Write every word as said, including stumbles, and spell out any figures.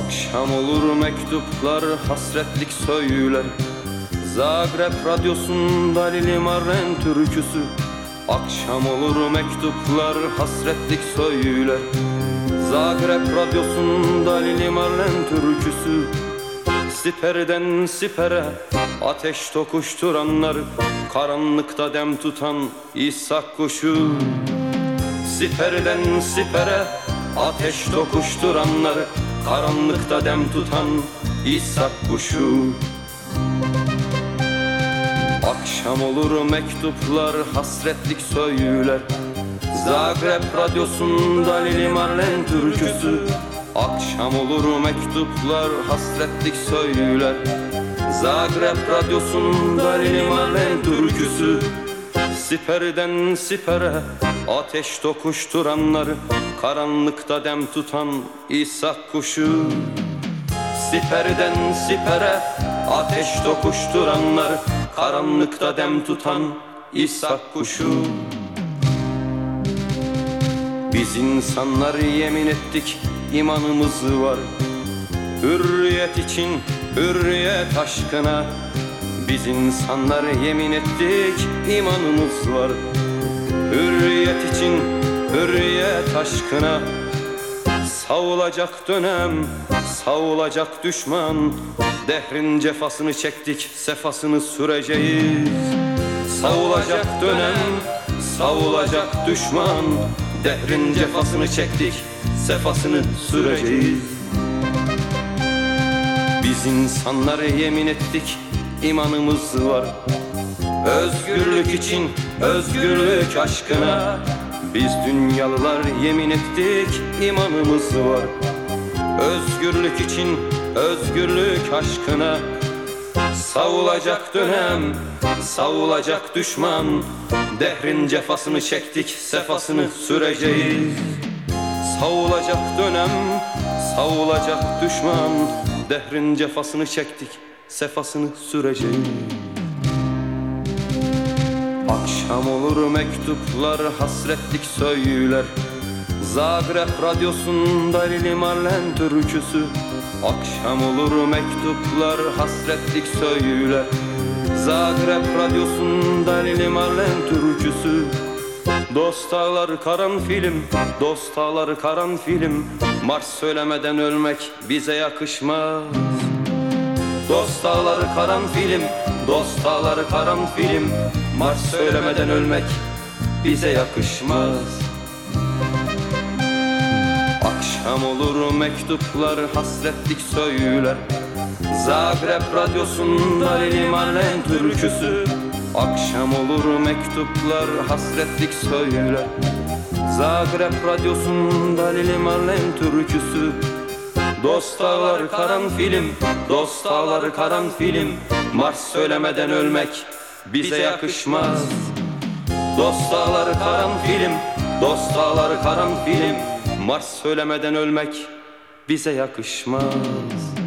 Akşam olur mektuplar hasretlik söyler. Zagreb radyosunda Lili Marlen türküsü. Akşam olur mektuplar hasretlik söyler. Zagreb radyosunda Lili Marlen türküsü. Siperden sipere ateş tokuşturanlar, karanlıkta dem tutan İshak kuşu. Siperden sipere ateş tokuşturanlar, karanlıkta dem tutan İshak kuşu. Akşam olur mektuplar hasretlik söyler. Zagreb radyosunda Lili Marlen türküsü. Akşam olur mektuplar hasretlik söyler. Zagreb radyosunda Lili Marlen türküsü. Siperden sipere ateş tokuşturanlar, karanlıkta dem tutan İshak kuşu. Siperden sipere ateş tokuşturanlar, karanlıkta dem tutan İshak kuşu. Biz insanlar yemin ettik, imanımız var. Hürriyet için, hürriyet aşkına. Biz insanlar yemin ettik, imanımız var. Hürriyet için, hürriyet aşkına. Savulacak dönem, savulacak düşman. Dehrin cefasını çektik, sefasını süreceğiz. Savulacak dönem, savulacak düşman. Dehrin cefasını çektik, sefasını süreceğiz. Biz insanlar yemin ettik, imanımız var. Özgürlük için, özgürlük aşkına. Biz dünyalılar yemin ettik, imanımız var. Özgürlük için, özgürlük aşkına. Savulacak dönem, savulacak düşman. Dehrin cefasını çektik, sefasını süreceğiz. Savulacak dönem, savulacak düşman. Dehrin cefasını çektik, sefasını süreceğiz. Akşam olur mektuplar hasretlik söyler. Zagreb radyosunda Lili Marlen türküsü. Akşam olur mektuplar hasretlik söyler. Zagreb radyosunda Lili Marlen türküsü. Dost dağları karanfilim, dost dağları karanfilim. Marş söylemeden ölmek bize yakışmaz. Dost dağları karanfilim, dost dağları karanfilim. Marş söylemeden ölmek bize yakışmaz. Akşam olur mektuplar hasretlik söyler. Zagreb radyosunda Lili Marlen türküsü. Akşam olur mektuplar hasretlik söyler. Zagreb radyosunda Lili Marlen türküsü. Dost dağları karanfilim, dost dağları karanfilim. Marş söylemeden ölmek bize yakışmaz. Dost dağları karanfilim, dost dağları karanfilim. Marş söylemeden ölmek bize yakışmaz.